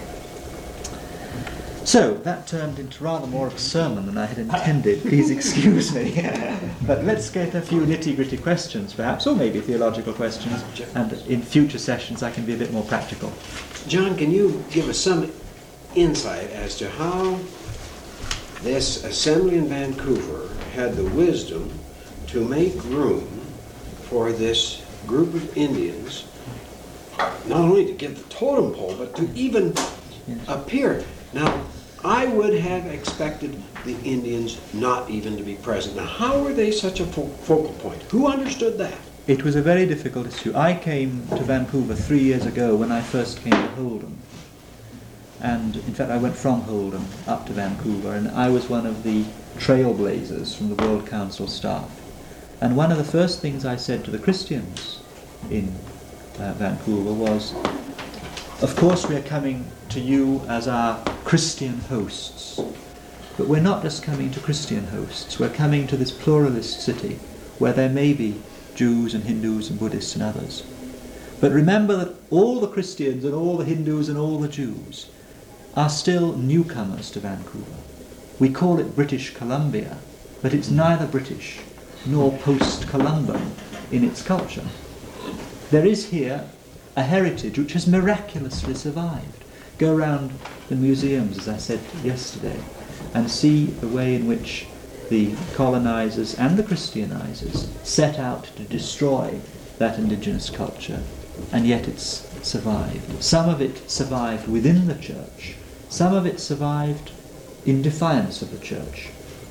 So, that turned into rather more of a sermon than I had intended, please excuse me. But let's get a few nitty-gritty questions perhaps, or maybe theological questions, and in future sessions I can be a bit more practical. John, can you give us some insight as to how this assembly in Vancouver had the wisdom to make room for this group of Indians, not only to give the totem pole, but to even Yes. appeared. Now, I would have expected the Indians not even to be present. Now, how were they such a fo- focal point? Who understood that? It was a very difficult issue. I came to Vancouver three years ago when I first came to Holden. And in fact, I went from Holden up to Vancouver, and I was one of the trailblazers from the World Council staff. And one of the first things I said to the Christians in uh, Vancouver was, of course we are coming to you as our Christian hosts, but we're not just coming to Christian hosts, we're coming to this pluralist city where there may be Jews and Hindus and Buddhists and others. But remember that all the Christians and all the Hindus and all the Jews are still newcomers to Vancouver. We call it British Columbia, but it's neither British nor post-Columban in its culture. There is here a heritage which has miraculously survived. Go around the museums, as I said yesterday, and see the way in which the colonizers and the Christianizers set out to destroy that indigenous culture, and yet it's survived. Some of it survived within the church, some of it survived in defiance of the church.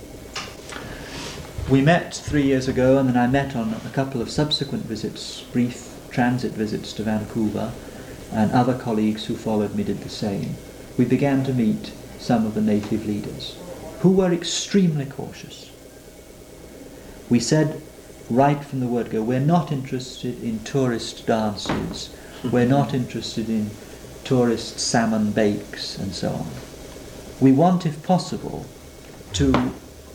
We met three years ago, and then I met on a couple of subsequent visits, brief transit visits to Vancouver, and other colleagues who followed me did the same. We began to meet some of the native leaders, who were extremely cautious. We said right from the word go, we're not interested in tourist dances, we're not interested in tourist salmon bakes and so on. We want, if possible, to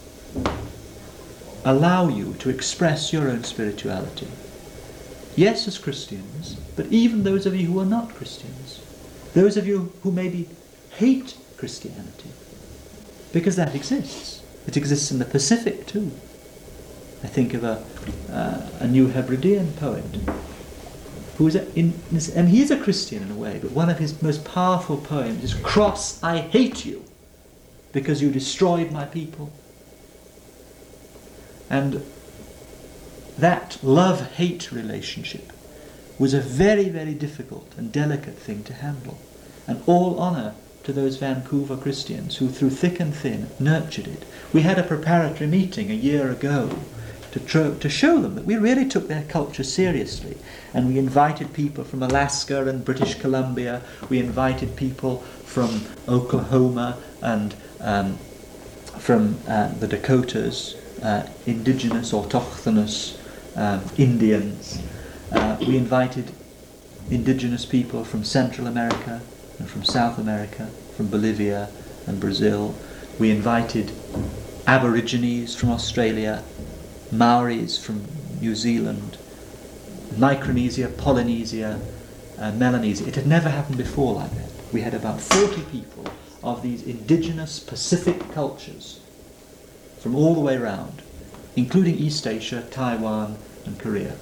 allow you to express your own spirituality. Yes, as Christians, but even those of you who are not Christians, those of you who maybe hate Christianity, because that exists. It exists in the Pacific too. I think of a, uh, a New Hebridean poet who is a, in, and he is a Christian in a way, but one of his most powerful poems is "Cross, I hate you, because you destroyed my people." And that love-hate relationship was a very, very difficult and delicate thing to handle. And all honour to those Vancouver Christians who, through thick and thin, nurtured it. We had a preparatory meeting a year ago to, tro- to show them that we really took their culture seriously. And we invited people from Alaska and British Columbia. We invited people from Oklahoma and um, from uh, the Dakotas, uh, indigenous, autochthonous um, Indians. Uh, we invited indigenous people from Central America and from South America, from Bolivia and Brazil. We invited Aborigines from Australia, Maoris from New Zealand, Micronesia, Polynesia, uh, Melanesia. It had never happened before like that. We had about forty people of these indigenous Pacific cultures from all the way around, including East Asia, Taiwan and Korea.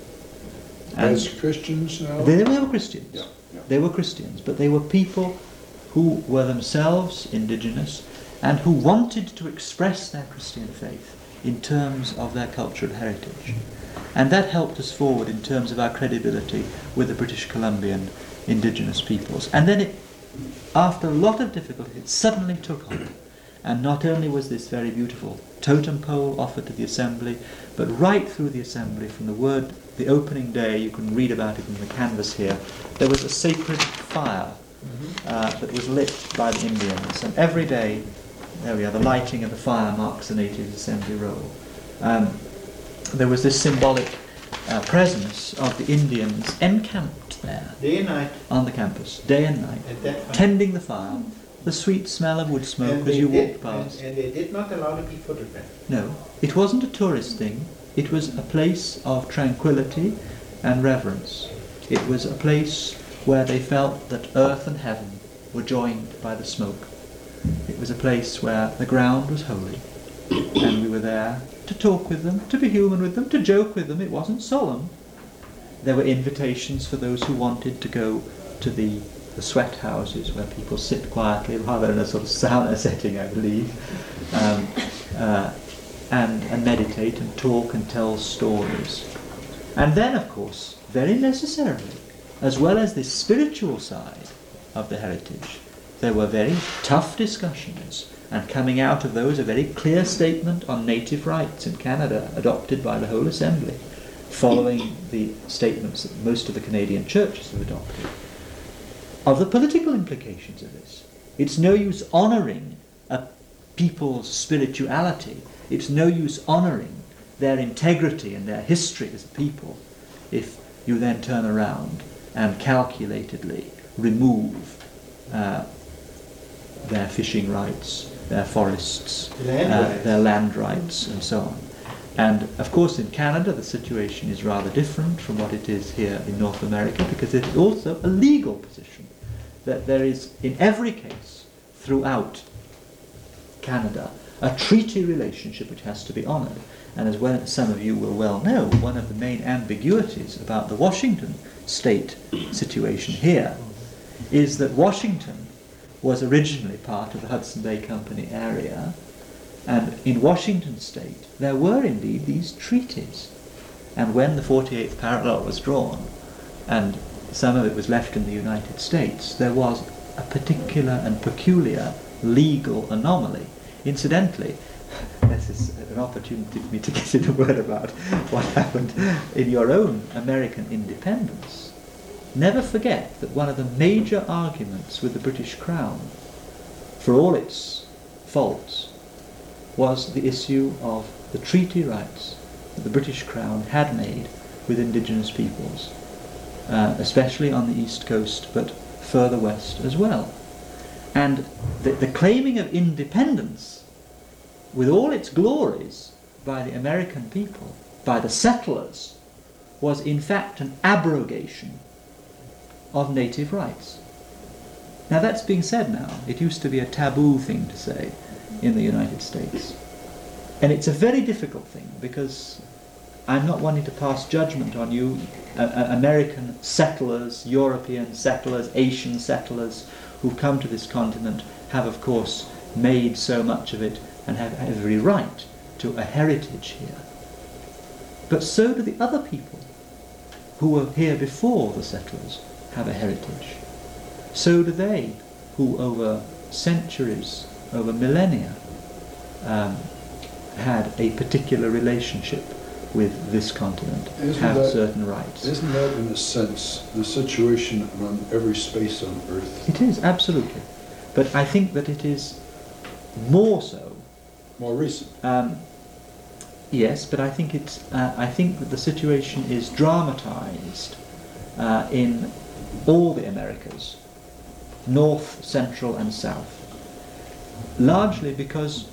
And As Christians now? they, they were Christians. Yeah, yeah. They were Christians, but they were people who were themselves indigenous and who wanted to express their Christian faith in terms of their cultural heritage. And that helped us forward in terms of our credibility with the British Columbian indigenous peoples. And then it, after a lot of difficulty, it suddenly took on. And not only was this very beautiful totem pole offered to the assembly, but right through the assembly, from the word, the opening day, you can read about it in the canvas here, there was a sacred fire mm-hmm. uh, that was lit by the Indians. And every day, there we are, the lighting of the fire marks the native assembly roll. Um, there was this symbolic uh, presence of the Indians encamped there. Day and night. On the campus, day and night, At that time. tending the fire. The sweet smell of wood smoke And as they you did- walked past. And, and they did not allow to be photographed. No, it wasn't a tourist thing. It was a place of tranquility and reverence. It was a place where they felt that earth and heaven were joined by the smoke. It was a place where the ground was holy, and we were there to talk with them, to be human with them, to joke with them. It wasn't solemn. There were invitations for those who wanted to go to the the sweat houses where people sit quietly, rather in a sort of sauna setting, I believe, um, uh, and, and meditate and talk and tell stories. And then, of course, very necessarily, as well as this spiritual side of the heritage, there were very tough discussions, and coming out of those a very clear statement on native rights in Canada, adopted by the whole Assembly, following the statements that most of the Canadian churches have adopted, of the political implications of this. It's no use honouring a people's spirituality, it's no use honouring their integrity and their history as a people if you then turn around and calculatedly remove uh, their fishing rights, their forests, Land uh, rights. their land rights, and so on. And of course in Canada the situation is rather different from what it is here in North America, because it is also a legal position that there is in every case throughout Canada a treaty relationship which has to be honoured. And as well, some of you will well know, one of the main ambiguities about the Washington state situation here is that Washington was originally part of the Hudson Bay Company area, and in Washington state there were indeed these treaties. And when the forty-eighth parallel was drawn, and some of it was left in the United States, there was a particular and peculiar legal anomaly. Incidentally, this is an opportunity for me to get in a word about what happened in your own American independence. Never forget that one of the major arguments with the British Crown, for all its faults, was the issue of the treaty rights that the British Crown had made with indigenous peoples, uh, especially on the East Coast, but further west as well. And the, the claiming of independence, with all its glories, by the American people, by the settlers, was in fact an abrogation of native rights. Now that's being said now. It used to be a taboo thing to say in the United States. And it's a very difficult thing, because I'm not wanting to pass judgment on you, uh, uh, American settlers, European settlers, Asian settlers who've come to this continent have of course made so much of it and have every right to a heritage here. But so do the other people who were here before the settlers have a heritage. So do they who over centuries, over millennia, um, had a particular relationship with this continent, Isn't have that- certain rights. Isn't that, in a sense, the situation on every space on Earth? It is, absolutely. But I think that it is more so. More recent. Um, yes, but I think it's. Uh, I think that the situation is dramatised uh, in all the Americas, North, Central, and South, largely because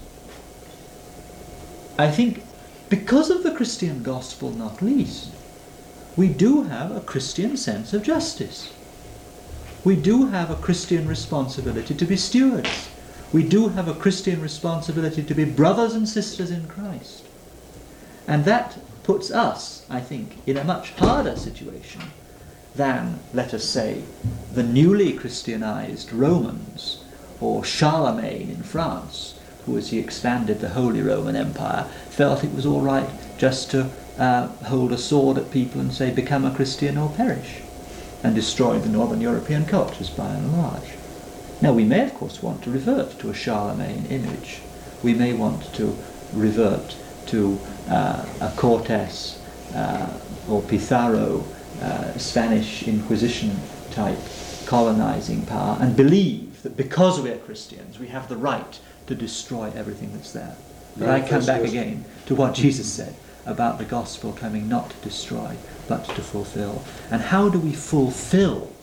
I think, because of the Christian gospel, not least, we do have a Christian sense of justice. We do have a Christian responsibility to be stewards. We do have a Christian responsibility to be brothers and sisters in Christ. And that puts us, I think, in a much harder situation than, let us say, the newly Christianized Romans, or Charlemagne in France, who, as he expanded the Holy Roman Empire, felt it was all right just to uh, hold a sword at people and say, become a Christian or perish, and destroy the Northern European cultures by and large. Now, we may, of course, want to revert to a Charlemagne image. We may want to revert to uh, a Cortes uh, or Pizarro, uh, Spanish Inquisition type colonizing power, and believe that because we are Christians, we have the right to destroy everything that's there. But I come back again to what Jesus said about the gospel coming not to destroy, but to fulfill. And how do we fulfill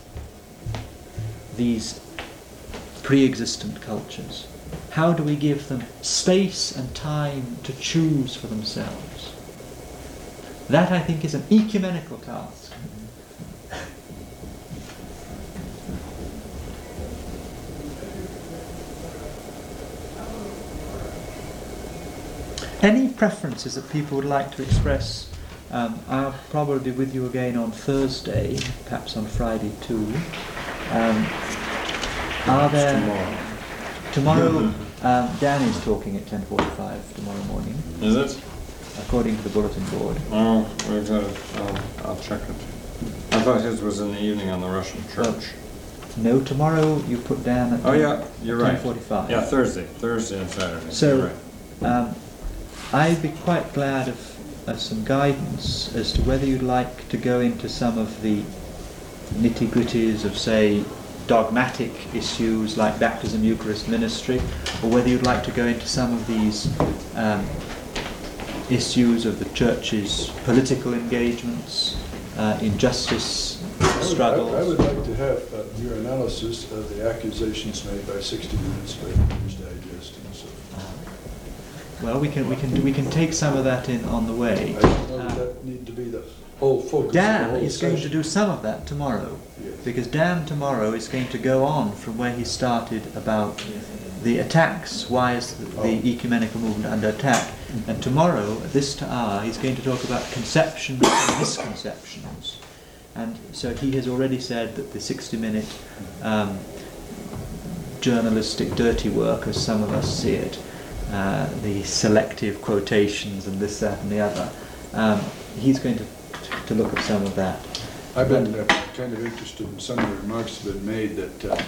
these pre-existent cultures? How do we give them space and time to choose for themselves? That, I think, is an ecumenical task. Any preferences that people would like to express? Um, I'll probably be with you again on Thursday, perhaps on Friday too. Um, are there... Tomorrow. Tomorrow, um, Dan is talking at ten forty-five tomorrow morning, Is it? according to the bulletin board. Oh, we've got it. I'll, I'll check it. I thought his was in the evening on the Russian church. No, tomorrow you put down at Oh, yeah, you're right. ten forty-five. Yeah, Thursday, Thursday and Saturday. So, You're right. um, I'd be quite glad of, of some guidance as to whether you'd like to go into some of the nitty-gritties of, say, dogmatic issues like baptism, Eucharist, ministry, or whether you'd like to go into some of these um, issues of the Church's political engagements, uh, injustice, I would- struggles. I I would like to have uh, your analysis of the accusations made by sixty minutes by Reader's Digest and so forth. Well, we can we can we can take some of that in on the way. I don't know Uh, that that need to be the whole focus of the Dan whole is going to session. do some of that tomorrow, Yes. because Dan tomorrow is going to go on from where he started about the attacks. Why is the, the Oh. ecumenical movement under attack? And tomorrow, at this hour, he's going to talk about conceptions and misconceptions. And so he has already said that the sixty-minute um, journalistic dirty work, as some of us see it, uh, the selective quotations and this, that, and the other, um, he's going to to look at some of that. I've been uh, kind of interested in some of the remarks that have been made that uh,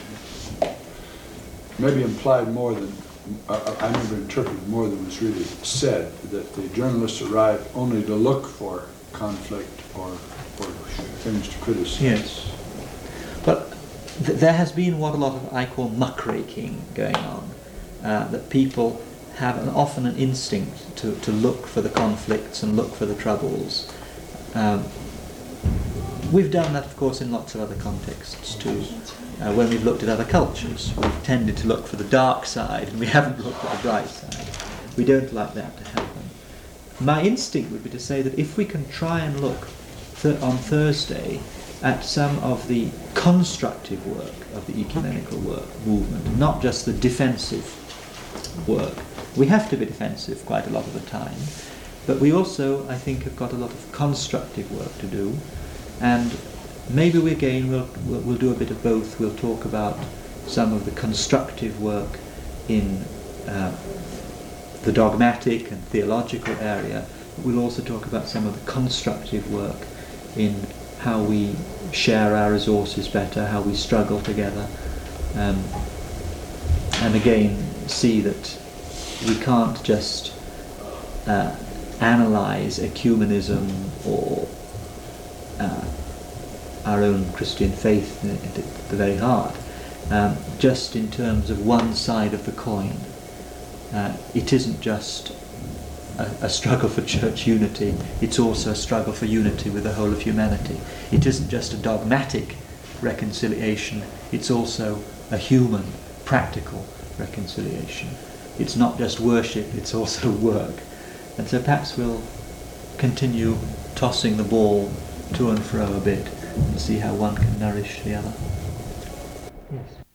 maybe implied more than, uh, I never interpreted more than was really said, that the journalists arrive only to look for conflict or, or things to criticize. Yes. But th- there has been what a lot of I call muckraking going on, uh, that people have an, often an instinct to, to look for the conflicts and look for the troubles. Um, we've done that, of course, in lots of other contexts too. Uh, when we've looked at other cultures, we've tended to look for the dark side and we haven't looked at the bright side. We don't like that to happen. My instinct would be to say that if we can try and look th- on Thursday at some of the constructive work of the ecumenical work movement, not just the defensive work. We have to be defensive quite a lot of the time, but we also, I think, have got a lot of constructive work to do, and maybe we again we'll, we'll, we'll do a bit of both. We'll talk about some of the constructive work in uh, the dogmatic and theological area. We'll also talk about some of the constructive work in how we share our resources better, how we struggle together, um, and again see that we can't just uh, analyse ecumenism or uh, our own Christian faith at the very heart, um, just in terms of one side of the coin. Uh, it isn't just a, a struggle for church unity, it's also a struggle for unity with the whole of humanity. It isn't just a dogmatic reconciliation, it's also a human, practical reconciliation. It's not just worship, it's also work. And so perhaps we'll continue tossing the ball to and fro a bit and see how one can nourish the other. Yes.